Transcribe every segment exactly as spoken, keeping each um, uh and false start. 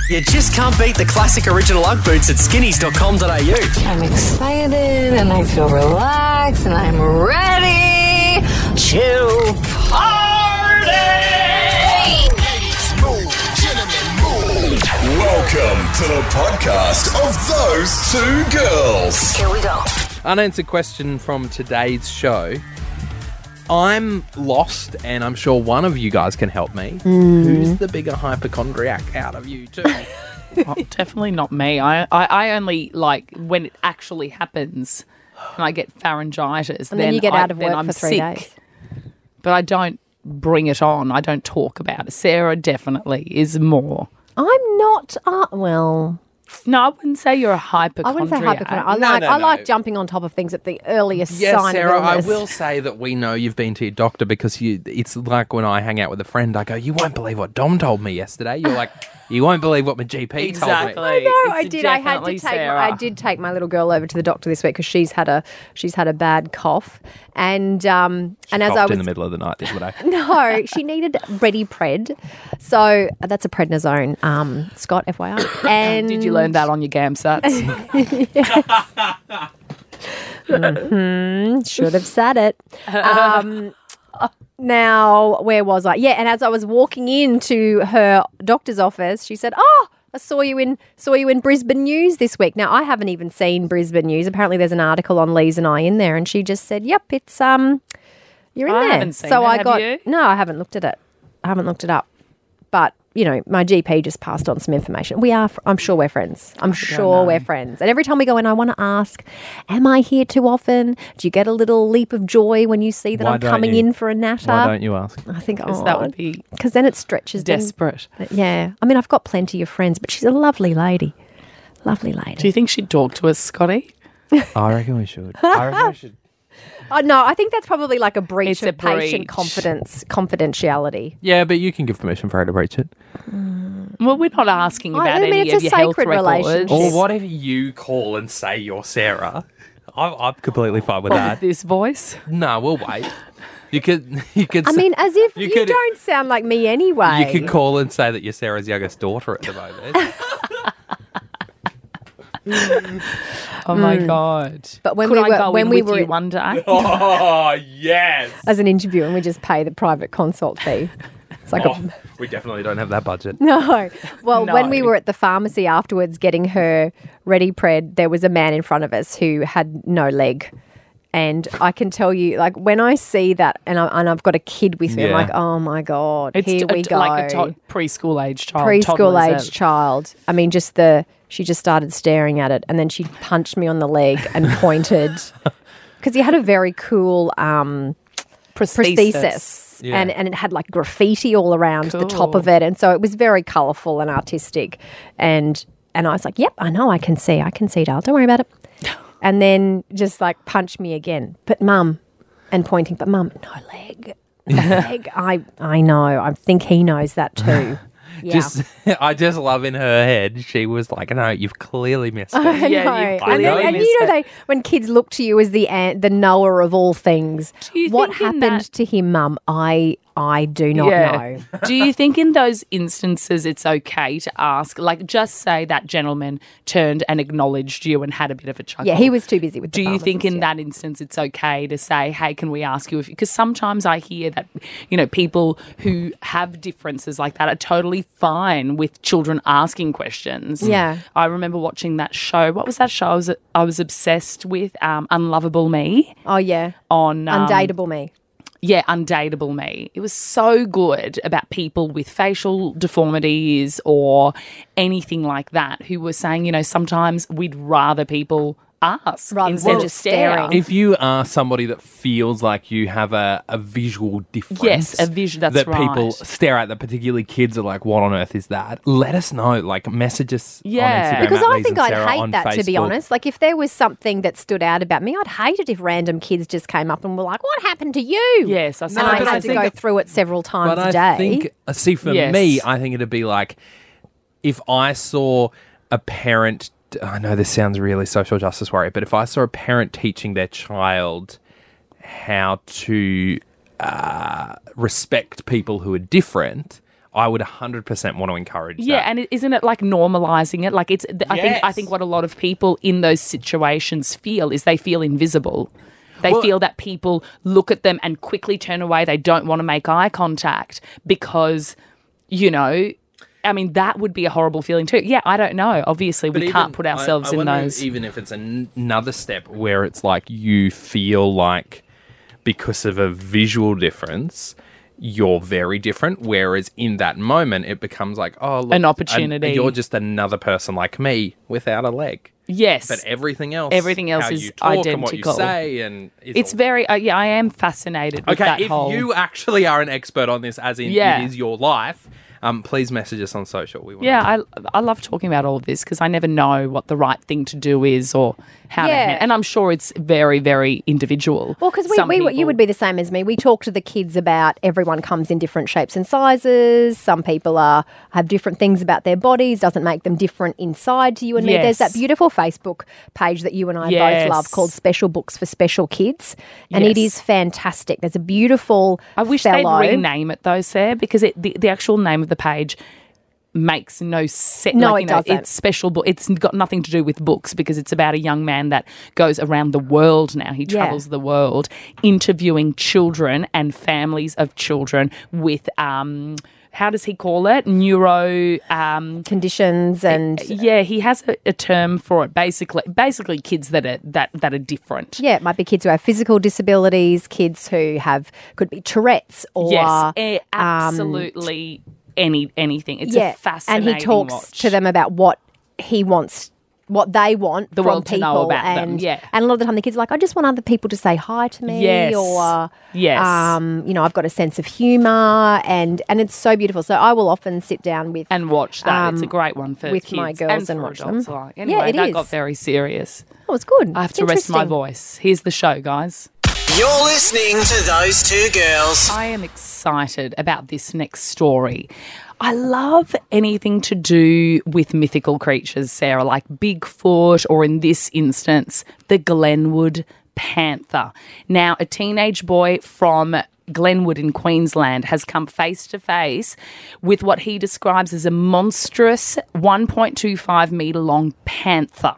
You just can't beat the classic original Ugg boots at skinnies dot com dot a u. I'm excited and I feel relaxed and I'm ready to party! Ladies, move, gentlemen, move. Welcome to the podcast of those two girls. Here we go. Unanswered question from today's show. I'm lost, and I'm sure one of you guys can help me. Mm. Who's the bigger hypochondriac out of you two? Oh, definitely not me. I, I, I only like when it actually happens and I get pharyngitis. And then you get I, out of then work I'm for three sick. days. But I don't bring it on. I don't talk about it. Sarah definitely is more. I'm not, uh, well, No, I wouldn't say you're a hypochondriac. I wouldn't say hypochondriac. I No, like no, I no. like jumping on top of things at the earliest Yes, sign Sarah, of I illness. will say that we know you've been to your doctor because you. It's like when I hang out with a friend, I go, you won't believe what Dom told me yesterday. You're like, you won't believe what my G P Exactly. told No, me. It's I did. I had to definitely take. Sarah. I did take my little girl over to the doctor this week because she's had a she's had a bad cough, and um and as I Coughed was in the middle of the night the other day. no, she needed Ready Pred, so uh, that's a prednisone, um, Scott, F Y I. And Did you learn that on your GAMSATs? Mhm, should have said it. Um, now, where was I? Yeah, and as I was walking into her doctor's office, she said, "Oh, I saw you in saw you in Brisbane News this week." Now, I haven't even seen Brisbane News. Apparently, there's an article on Lee's and I in there, and she just said, "Yep, it's um, you're in I there." haven't seen so it, I have got you? no, I haven't looked at it. I haven't looked it up, but. You know, my G P just passed on some information. We are, I'm sure we're friends. I'm sure we're friends. And every time we go in, I want to ask, am I here too often? Do you get a little leap of joy when you see that Why I'm don't coming you? in for a natter? Why don't you ask? I think, Because oh, that would be because then it stretches them. desperate. But yeah. I mean, I've got plenty of friends, but she's a lovely lady. Lovely lady. Do you think she'd talk to us, Scotty? I reckon we should. I reckon we should. Oh, no, I think that's probably like a breach It's of a patient breach. confidence, confidentiality. Yeah, but you can give permission for her to breach it. Well, we're not asking I about mean, any it's of a your health sacred records. relationship. Or whatever you call and say you're Sarah. I'm, I'm completely fine with that. This voice. No, we'll wait. You could, you could. I say- mean, as if You you, could- don't sound like me anyway. you could call and say that you're Sarah's youngest daughter at the moment. Oh my god! But when Could we I were- go when in we with were you in- one day? Oh yes. as an interview, and we just pay the private consult fee. It's like Oh, a we definitely don't have that budget. no. Well, when we No. were at the pharmacy afterwards getting her Ready Pred, there was a man in front of us who had no leg. And I can tell you, like, when I see that and, I, and I've got a kid with me, I'm Yeah. like, oh, my God, It's here t- we go. like a to- preschool age child. Preschool toddlers age have- child. I mean, just the, she just started staring at it and then she punched me on the leg and pointed. Because he had a very cool um, prosthesis. prosthesis. Yeah. And, and it had like graffiti all around the top Cool. of it. And so it was very colourful and artistic. And and I was like, yep, I know, I can see. I can see, Dale. Don't worry about it. And then just like punch me again. But mum, and pointing, but mum, no leg. No leg. I, I know. I think he knows that too. Yeah. Just, I just love in her head. She was like, "No, you've clearly missed it." I Yeah, know. you've And, then, clearly and missed you know, it. they when kids look to you as the an- the knower of all things, Do you what think in happened that- to him, Mum? I I do not know. Do you think in those instances it's okay to ask, like, just say that gentleman turned and acknowledged you and had a bit of a chuckle? Yeah, he was too busy with. The Do you think in pharmacist, yeah. that instance it's okay to say, hey, can we ask you if, because sometimes I hear that, you know, people who have differences like that are totally fine with children asking questions. Yeah. I remember watching that show. What was that show I was, I was obsessed with? Um, Unlovable Me Oh yeah, on... Um, undateable me. Yeah, Undateable Me. It was so good about people with facial deformities or anything like that who were saying, you know, sometimes we'd rather people ask Rather instead than of just stare. staring. If you are somebody that feels like you have a, a visual difference, Yes, a vision, that's that people right. stare at, that particularly kids are like, "What on earth is that?" Let us know. Like, message us Yeah. on Instagram. Because at I Lees think and I'd Sarah hate on that, to be Facebook. honest. Like, if there was something that stood out about me, I'd hate it if random kids just came up and were like, "What happened to you?" Yes, I and see. I but had I to think- go through it several times But a day. I think, uh, see, for Yes. me, I think it'd be like if I saw a parent. I know this sounds really social justice worry, but if I saw a parent teaching their child how to uh, respect people who are different, I would one hundred percent want to encourage Yeah, that. and it, isn't it like normalizing it? Like it's. th- I think. I Yes. think what a lot of people in those situations feel is they feel invisible. They Well- feel that people look at them and quickly turn away. They don't want to make eye contact because, you know, I mean, that would be a horrible feeling too. Yeah, I don't know. Obviously, we But can't even- put I- ourselves I in wonder those. Even if it's an- another step where it's like you feel like because of a visual difference, you're very different. Whereas in that moment, it becomes like, oh, look, An opportunity. you're just another person like me without a leg. Yes. But everything else, Everything else how is you talk and what identical. you say, and it's, It's all- very, uh, yeah, I am fascinated with okay. that If whole. you actually are an expert on this, as in Yeah. it is your life, um, please message us on social. We want yeah, I, I love talking about all of this because I never know what the right thing to do is or how to Yeah. handle. And I'm sure it's very, very individual. Well, because we, Some we you people- would be the same as me. We talk to the kids about everyone comes in different shapes and sizes. Some people are have different things about their bodies. Doesn't make them different inside to you and me. There's that Yes. beautiful Facebook page that you and I Yes. both love called Special Books for Special Kids, and it Yes. is fantastic. There's a beautiful. I wish fellow. they'd rename it though, Sarah, because it, the, the actual name of the page makes no sense. No, like, it you know, doesn't. It's special book. It's got nothing to do with books because it's about a young man that goes around the world now. He Yeah. travels the world interviewing children and families of children with um how does he call it? Neuro um conditions and yeah, he has a, a term for it. Basically basically kids that are that that are different. yeah, it might be kids who have physical disabilities, kids who have could be Tourette's or Yes, eh, um, absolutely any anything. It's yeah, a fascinating and he talks watch. to them about what he wants, what they want The from world to people, know about them, and yeah. and a lot of the time the kids are like, I just want other people to say hi to me, Yes. or Yes. um, you know, I've got a sense of humour, and and it's so beautiful. So I will often sit down with and watch that. it's a um, great one for with kids my girls and for watch adults them. alike. Yeah, Anyway, it that is. got very serious. oh, it's good. I have It's to rest my interesting. voice. Here's the show, guys. You're listening to Those Two Girls. I am excited about this next story. I love anything to do with mythical creatures, Sarah, like Bigfoot, or in this instance, the Glenwood Panther. Now, a teenage boy from Glenwood in Queensland has come face to face with what he describes as a monstrous one point two five metre long panther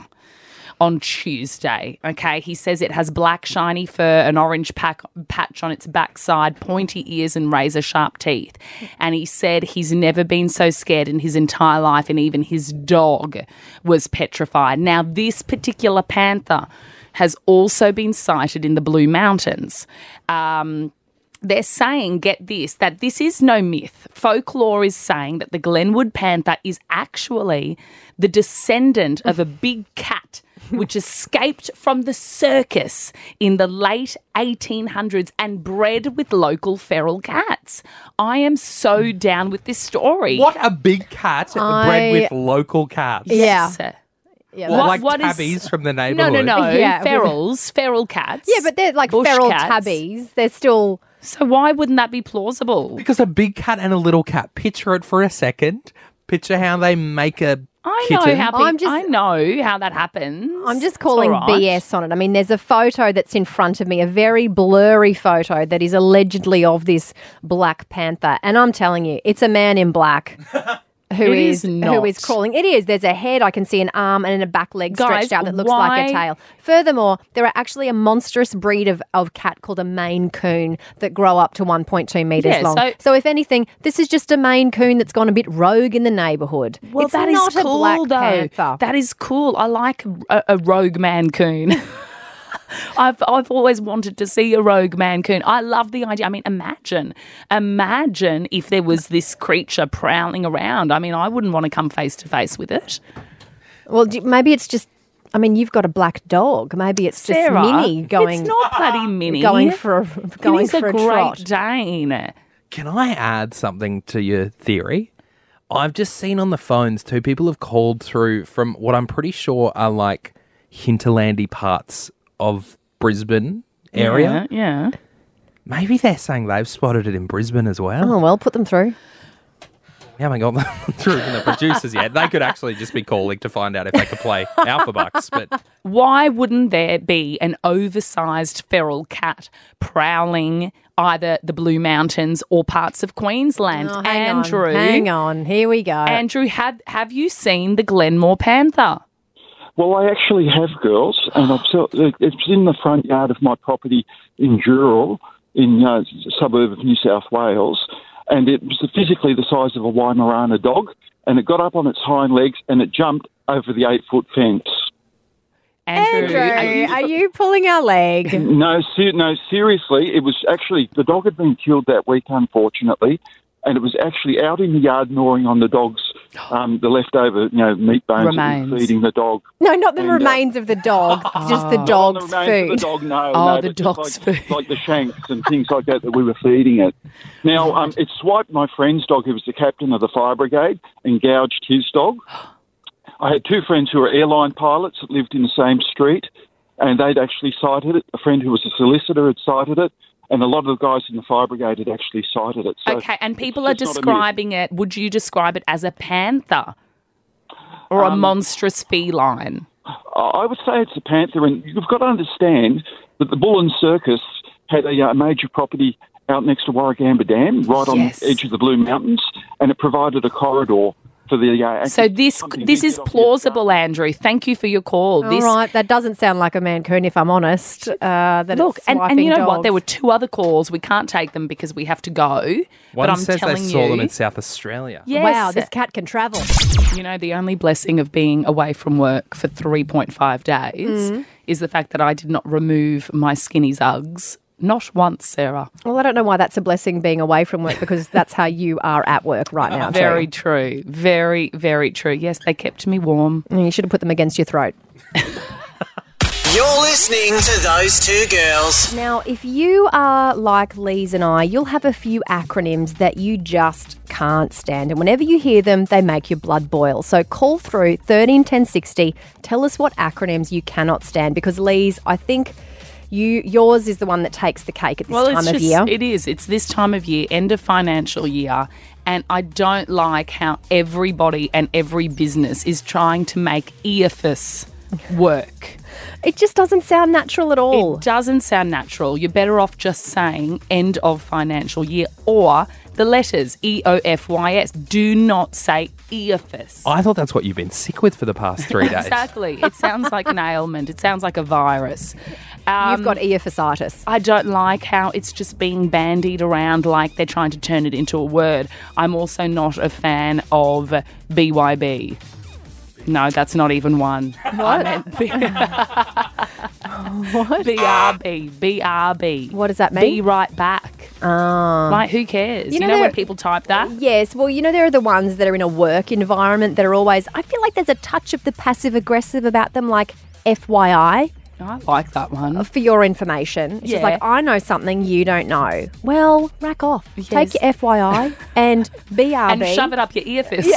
on Tuesday. Okay, he says it has black shiny fur, an orange pack, patch on its backside, pointy ears and razor sharp teeth. And he said he's never been so scared in his entire life, and even his dog was petrified. Now, this particular panther has also been sighted in the Blue Mountains. Um, they're saying, get this, that this is no myth. Folklore is saying that the Glenwood Panther is actually the descendant of a big cat which escaped from the circus in the late eighteen hundreds and bred with local feral cats. I am so down with this story. What a big cat I- bred with local cats. Yeah. Yes. Yeah, Or What- like what is- tabbies from the No, neighbourhood. no, no. Yeah. Ferals, feral cats. yeah, but they're like bush feral cats. tabbies. They're still. So why wouldn't that be plausible? Because a big cat and a little cat. Picture it for a second. Picture how they make a I kitten. know how pe- I'm just- I know how that happens. I'm just It's calling all right. B S on it. I mean, there's a photo that's in front of me, a very blurry photo that is allegedly of this Black Panther. And I'm telling you, it's a man in black who It is, is who is not. crawling. It is. There's a head. I can see an arm and a back leg Guys, stretched out that looks like a why- tail. Furthermore, there are actually a monstrous breed of, of cat called a Maine Coon that grow up to one point two metres Yeah, long. so- So, if anything, this is just a Maine Coon that's gone a bit rogue in the neighbourhood. Well, it's that is not cool, a Black though. Panther. That is cool. I like a, a rogue mancoon. I've I've always wanted to see a rogue mancoon. I love the idea. I mean, imagine, imagine if there was this creature prowling around. I mean, I wouldn't want to come face to face with it. Well, do- maybe it's just. I mean, you've got a black dog. Maybe it's just Sarah, Minnie going. It's not bloody Minnie. going for a, going Minnie's for a a, Great trot. Dane. Can I add something to your theory? I've just seen on the phones too, people have called through from what I'm pretty sure are like hinterlandy parts of Brisbane area. Yeah, yeah. Maybe they're saying they've spotted it in Brisbane as well. Oh well, put them through. We haven't got them through from the producers yet. They could actually just be calling to find out if they could play Alpha Bucks. But Why wouldn't there be an oversized feral cat prowling either the Blue Mountains or parts of Queensland. Oh, hang Andrew, on, hang on. Here we go. Andrew, have have you seen the Glenmore Panther? Well, I actually have, girls, and I've saw, it's in the front yard of my property in Dural, in uh, a suburb of New South Wales, and it was physically the size of a Weimaraner dog, and it got up on its hind legs and it jumped over the eight-foot fence. Andrew, are you- are you pulling our leg? No, ser- no, seriously, it was actually, the dog had been killed that week, unfortunately, and it was actually out in the yard gnawing on the dog's, um, the leftover, you know, meat bones that Remains. we were feeding the dog. No, not the And, uh, remains of the dog, just the Not dog's the remains food. of the dog, no, Oh, no, the but just dog's like, food. like the shanks and things like that that we were feeding it. Now, um, it swiped my friend's dog, who was the captain of the fire brigade, and gouged his dog. I had two friends who were airline pilots that lived in the same street, and they'd actually sighted it. A friend who was a solicitor had sighted it, and a lot of the guys in the fire brigade had actually sighted it. So Okay, and it's people are just not a myth. describing it. Would you describe it as a panther or Um, a monstrous feline? I would say it's a panther, and you've got to understand that the Bull and Circus had a uh, major property out next to Warragamba Dam, right on Yes. the edge of the Blue Mountains, and it provided a corridor for the... Uh, So this hunting this to is get off the plausible, Andrew. Thank you for your call. All This right, that doesn't sound like a mancoon, if I'm honest. Uh, that look, it's and, and swiping you know what? dogs. There were two other calls. We can't take them because we have to go. One but I'm says telling they saw you, them in South Australia. yes, Wow, this cat can travel. you know, the only blessing of being away from work for three point five days Mm. is the fact that I did not remove my skinny Uggs. Not once, Sarah. Well, I don't know why that's a blessing being away from work, because that's how you are at work right now. too. Very true. Very, very true. Yes, they kept me warm. You should have put them against your throat. You're listening to Those Two Girls. Now, if you are like Lise and I, you'll have a few acronyms that you just can't stand. And whenever you hear them, they make your blood boil. So call through thirteen ten sixty. Tell us what acronyms you cannot stand. Because, Lise, I think you yours is the one that takes the cake at this Well, time it's of just, year. it is. It's this time of year, end of financial year. And I don't like how everybody and every business is trying to make E A F S work. It just doesn't sound natural at all. It doesn't sound natural. You're better off just saying end of financial year or the letters E O F Y S. Do not say E A F S. I thought that's what you've been sick with for the past three days. Exactly. It sounds like an ailment. It sounds like a virus. Um, You've got E F S-itis. I don't like how it's just being bandied around like they're trying to turn it into a word. I'm also not a fan of B Y B. No, that's not even one. What? B- What? B R B. B R B. What does that Be mean? right back. Like, who cares? You know, know, when there- people type that? Yes, well, you know, there are the ones that are in a work environment that are always, I feel like there's a touch of the passive aggressive about them, like F Y I, I like that one. for your information. It's Yeah. just like, I know something you don't know. Well, rack off. Yes. Take your F Y I and B R B. And shove it up your ear fist.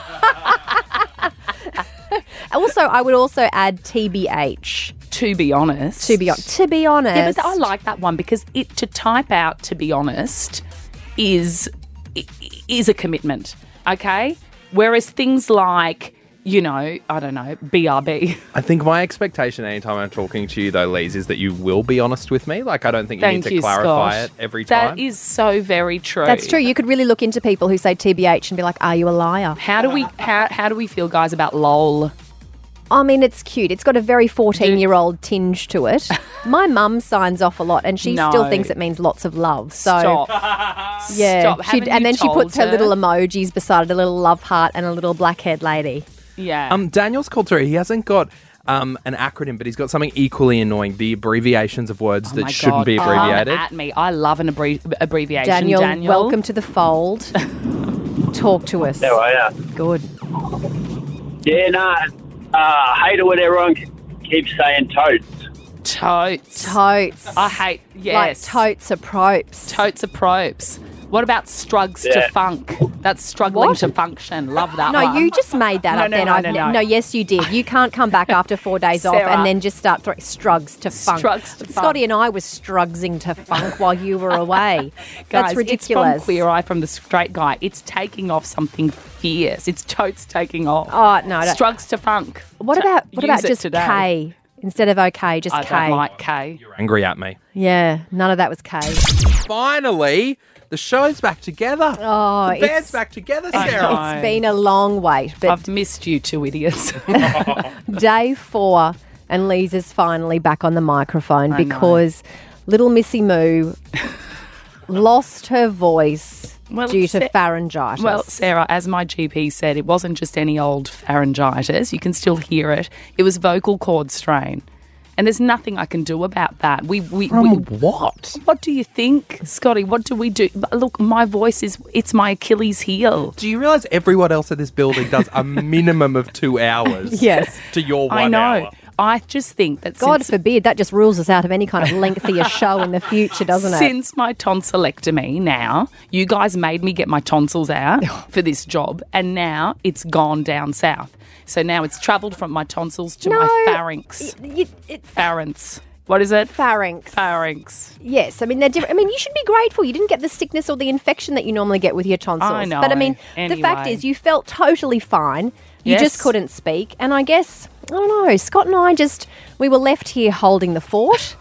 Also, I would also add T B H. To be honest. To be, on- to be honest. Yeah, but I like that one because it to type out, to be honest, is i- is a commitment. Okay? Whereas things like, you know, I don't know, B R B. I think my expectation anytime I'm talking to you, though, Lise, is that you will be honest with me. Like, I don't think you Thank need to you, clarify Scott. it every time. That is so very true. That's true. You could really look into people who say T B H and be like, are you a liar? How do we how how do we feel, guys, about LOL? I mean, it's cute. It's got a very fourteen-year-old tinge to it. My mum signs off a lot, and she No. still thinks it means lots of love. So, Stop. yeah. Stop. She- Haven't and you then she told puts her her? little emojis beside it, a little love heart and a little black-haired lady. Yeah. Um, Daniel's called through. He hasn't got um, an acronym, but he's got something equally annoying, the abbreviations of words Oh that my shouldn't God. be Come abbreviated. at me. I love an abbre- abbreviation. Daniel, Daniel, welcome to the fold. Talk to us. How are you? Good. Yeah, no. Uh, I hate it when everyone keeps saying totes. Totes. Totes. I hate, Like yes. totes are propes. Totes are propes. What about strugs Yeah. to funk? That's struggling What? to function. Love that No, one. you just made that No, up no, then. no, I've no, ne- no. no, yes, you did. You can't come back after four days off Sarah. and then just start throwing strugs to funk. Strugs to But Scotty funk. and I was strugsing to funk while you were away. Guys, That's ridiculous. It's from Queer Eye from the Straight Guy. It's taking off something fierce. It's totes taking off. Oh, no. I don't- Strugs to funk. What Ta- about what use about it just today. K? instead of okay, just I K. don't like K. You're angry at me. Yeah, none of that was K. Finally, the show's back together. Oh, the band's it's, back together, I Sarah. know. it's been a long wait, but I've missed you two idiots. day four, and Lisa's finally back on the microphone I know. because little Missy Moo lost her voice Well, due to Sa- pharyngitis. Well, Sarah, as my G P said, it wasn't just any old pharyngitis. You can still hear it. It was vocal cord strain. And there's nothing I can do about that. We, we, From we what? What do you think, Scotty? What do we do? Look, my voice is, it's my Achilles heel. Do you realise everyone else at this building does a minimum of two hours? Yes. To your one I know. hour? I just think that God since, forbid, that just rules us out of any kind of lengthier show in the future, doesn't it? since my tonsillectomy now, you guys made me get my tonsils out for this job, and now it's gone down south. So now it's travelled from my tonsils to No, my pharynx. You- it- Pharynx. What is it? pharynx. Pharynx. Yes, I mean they're different. I mean you should be grateful you didn't get the sickness or the infection that you normally get with your tonsils. I know. But I mean the fact Anyway. is you felt totally fine. You Yes. just couldn't speak, and I guess I don't know. Scott and I just we were left here holding the fort,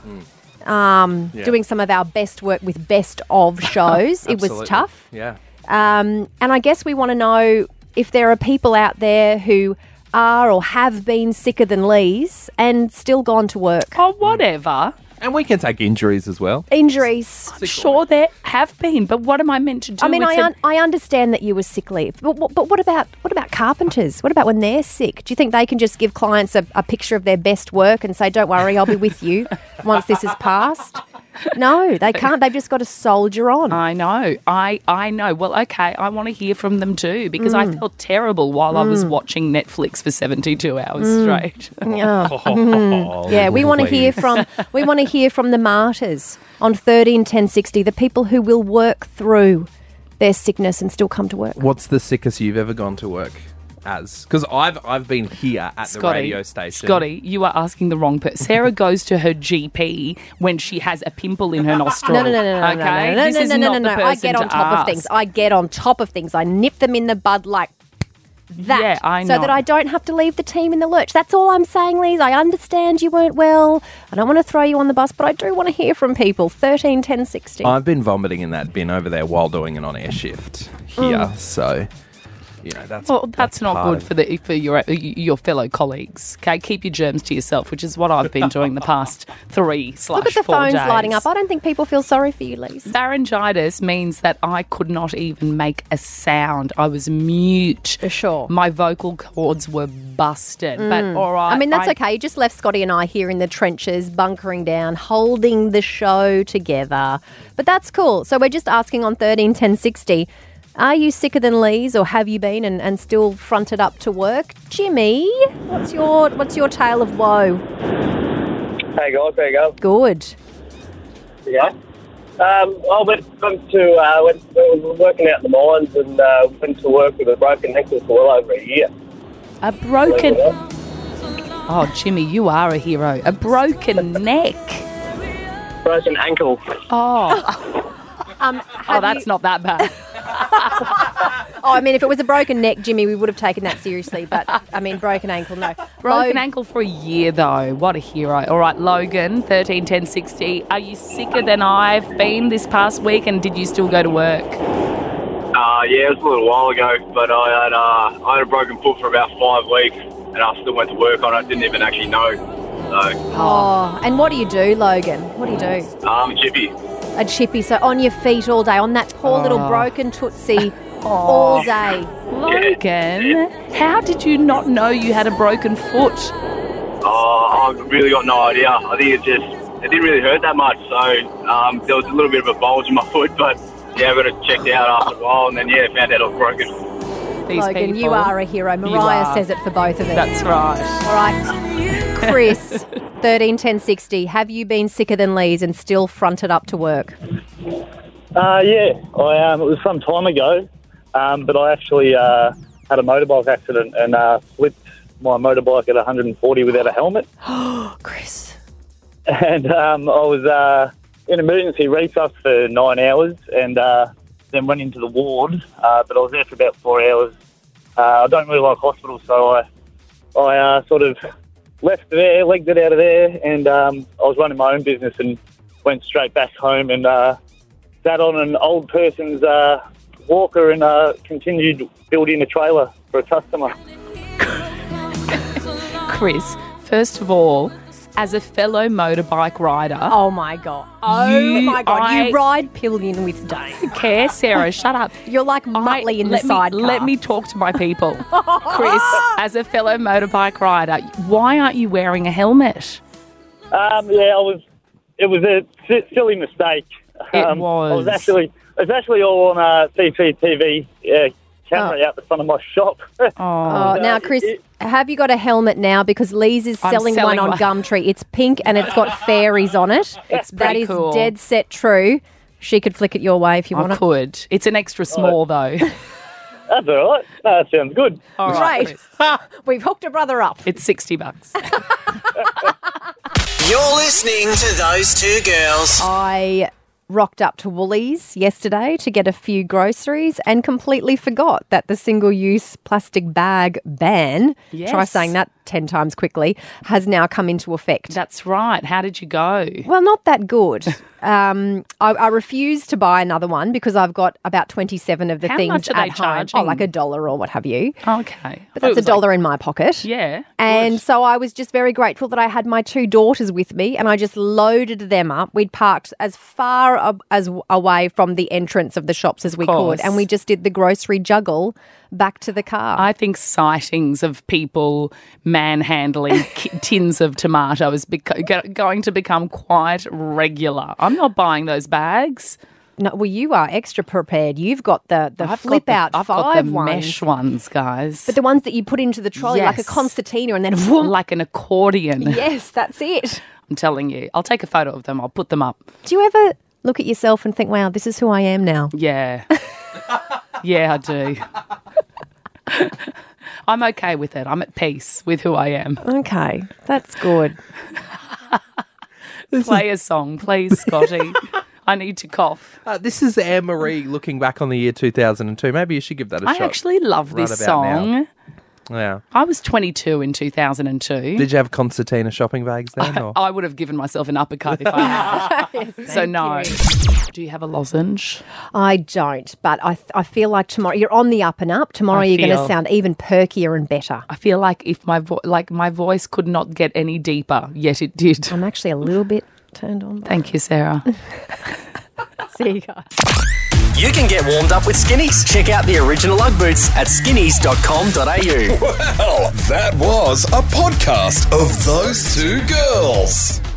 um, Yeah. doing some of our best work with best of shows. It was Absolutely. tough, Yeah. um, and I guess we want to know if there are people out there who are or have been sicker than Lee's and still gone to work. Oh, whatever. And we can take injuries as well. Injuries. Sure, there have been, but what am I meant to do? I mean, It's I a- un- I understand that you were sick leave, but, what- but what about what about carpenters? What about when they're sick? Do you think they can just give clients a, a picture of their best work and say, "Don't worry, I'll be with you once this is passed"? No, they can't. They've just got to soldier on. I know. I, I know. Well, okay, I want to hear from them too because I felt terrible while I was watching Netflix for seventy-two hours straight. Oh. Oh, Yeah, we want to Lee. hear from we want to hear from the martyrs on thirteen ten sixty, the people who will work through their sickness and still come to work. What's the sickest you've ever gone to work as? Because I've I've been here at the Scotty, radio station. Scotty, you are asking the wrong person. Sarah goes to her G P when she has a pimple in her nostril. No, no, no, no, no, okay? no, no, This no, is no, no, not no, the no. I person get on to top of ask. things. I get on top of things. I nip them in the bud like that, Yeah, I so know. that I don't have to leave the team in the lurch. That's all I'm saying, Liz. I understand you weren't well. I don't want to throw you on the bus, but I do want to hear from people. Thirteen ten sixty. I've been vomiting in that bin over there while doing an on-air shift here, so you know that's Well, that's, not part good of- for the for your your fellow colleagues. Okay, keep your germs to yourself, which is what I've been doing the past three slash Look at the four phones days. lighting up. I don't think people feel sorry for you, Liz. Pharyngitis means that I could not even make a sound. I was mute. For sure. My vocal cords were busted. But all right. I mean, that's okay. You just left Scotty and I here in the trenches, bunkering down, holding the show together. But that's cool. So we're just asking on thirteen ten sixty, are you sicker than Lee's or have you been and, and still fronted up to work? Jimmy, what's your what's your tale of woe? Hey guys, there you go. Good. Yeah. Um, I went, went to uh, went, we were working out in the mines and uh, went to work with a broken ankle for well over a year. a broken. Believe it or not. Oh, Jimmy, you are a hero. A broken neck. Broken ankle. Oh, Um, oh, have that's you- not that bad. Oh, I mean, if it was a broken neck, Jimmy, we would have taken that seriously. But I mean, broken ankle, no. Broken Lo- ankle for a year, though. What a hero. All right, Logan, thirteen ten sixty. Are you sicker than I've been this past week, and did you still go to work? Uh, yeah, it was a little while ago, but I had uh, I had a broken foot for about five weeks, and I still went to work on it. Didn't even actually know. So, Oh, and what do you do, Logan? What do you do? I'm a chippy. A chippy, so on your feet all day, on that poor little Oh. broken tootsie all day. Logan, how did you not know you had a broken foot? Oh, I've really got no idea. I think it just it didn't really hurt that much. So um, there was a little bit of a bulge in my foot, but yeah, I got it checked out after a while, and then yeah, found out I was broken. These Logan, people. you are a hero. You Mariah are. says it for both of us. That's right. All right. Chris, thirteen ten sixty. Have you been sicker than Lee's and still fronted up to work? Uh, yeah, I um, it was some time ago, um, but I actually uh, had a motorbike accident and uh, flipped my motorbike at one hundred forty without a helmet. Chris. And um, I was uh, in emergency resus for nine hours and uh, then went into the ward, uh, but I was there for about four hours. Uh, I don't really like hospitals, so I, I uh, sort of left there, legged it out of there, and um, I was running my own business and went straight back home and uh, sat on an old person's uh, walker and uh, continued building a trailer for a customer. Chris, first of all, as a fellow motorbike rider, Oh, my God. Oh, You- my God. I- You ride pillion with Dave. care, Sarah, shut up. You're like Muttley in the let me, sidecar. Let me talk to my people. Chris, as a fellow motorbike rider, why aren't you wearing a helmet? Um, yeah, I was. It was a si- silly mistake. It um, was. I was actually. It was actually all on uh, C C T V uh, camera Oh. out the front of my shop. Oh, Oh, now, Chris, have you got a helmet now? Because Lee's is I'm selling, selling one on one. Gumtree. It's pink and it's got fairies on it. It's That pretty is cool. dead set true. She could flick it your way if you want I it. could. It's an extra small, though. That's all right. No, that sounds good. All right, Great. Chris. We've hooked a brother up. It's sixty bucks. You're listening to Those Two Girls. I rocked up to Woolies yesterday to get a few groceries and completely forgot that the single-use plastic bag ban, Yes. try saying that ten times quickly, has now come into effect. That's right. How did you go? Well, not that good. Um, I, I refuse to buy another one because I've got about twenty-seven of the How things much are at they home. charging? Oh, like a dollar or what have you. Okay. But that's a dollar in my pocket. Yeah. And so I was just very grateful that I had my two daughters with me and I just loaded them up. We'd parked as far ab- as away from the entrance of the shops as we course. could. And we just did the grocery juggle back to the car. I think sightings of people manhandling ki- tins of tomatoes beco- go- going to become quite regular. I'm not buying those bags. no, well, you are extra prepared. You've got the, the I've flip got out the, I've five got the ones. mesh ones, guys. But the ones that you put into the trolley like a Yes. concertina and then whoom. like an accordion. Yes, that's it. I'm telling you. I'll take a photo of them. I'll put them up. Do you ever look at yourself and think, wow, this is who I am now? Yeah. yeah, I do. I'm okay with it. I'm at peace with who I am. Okay, that's good. Play a song, please, Scotty. I need to cough. Uh, this is Anne Marie looking back on the year two thousand two. Maybe you should give that a I shot. actually love right this about now. song. Yeah. I was twenty-two in two thousand two. Did you have concertina shopping bags then? Or? I would have given myself an uppercut if I had. so no. Do you have a lozenge? I don't, but I, th- I feel like tomorrow you're on the up and up. Tomorrow I you're going to feel- sound even perkier and better. I feel like if my vo- like my voice could not get any deeper, yet it did. I'm actually a little bit turned on. By Thank you, Sarah. See you guys. You can get warmed up with Skinnies. Check out the original Ugg boots at skinnies dot com dot a u. Well, that was a podcast of Those Two Girls.